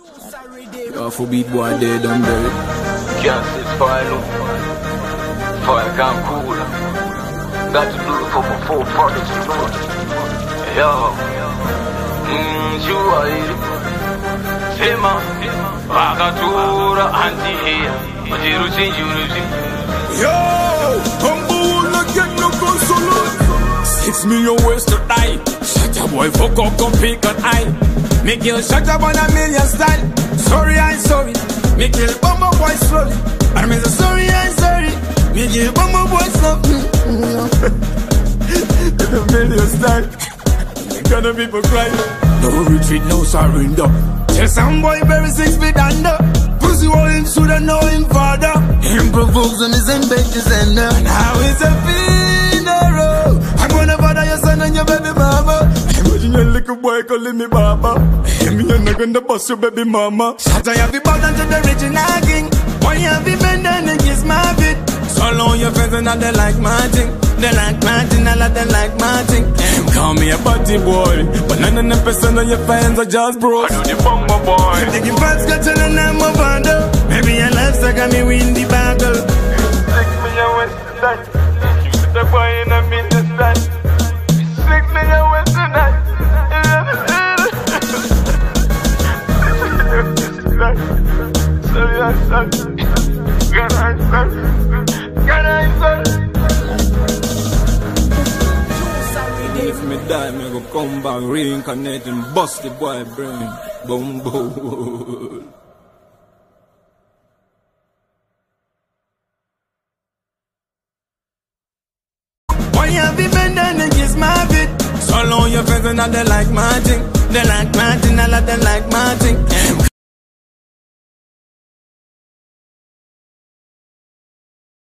Yo, for beat boy dead and buried. Can't sit fire low. Fire can't cool. Got to do it for my four products to know. Yo. You are it. Sema. Vagatura anti-here. Majiru chinjuruji. Yo, humble will not get no console. 6 million ways to die. Shut up, boy, fuck up, come pick an eye. Make you shut up on a million style. Sorry, I'm sorry. Make you bumble boy slowly. I mean, sorry, I'm sorry. Make you bumble boy slowly. In a million style. Gonna people cry. No retreat, no surrender. Tell some boy bury 6 feet under. Pussy all him shoulda know him father. Him provokes on his end benches and now it's a funeral. I'm gonna father your son and your baby mama. Imagine your little boy calling me Baba. Me and I'm gonna bust your baby mama. Shut I have you bow down to the original king. Why you have you been down and kiss my feet? So long your friends and they like my thing. They like my thing, I like them like my thing. Call me a party boy, but 99% of your fans are just bros. I do the bumper boy. Taking fast, got to the name of Bando. Maybe your life suck at me win the battle. Six million west tonight. You see the boy in a million style. 6 million west tonight. Sorry, I'm sorry. God, I'm sorry. If me die, me go come back, reincarnate and bust the boy brain. Boom, boom. Why have you been down and kiss my feet? So long your friends and they like my thing. They like my thing, I like them like my thing.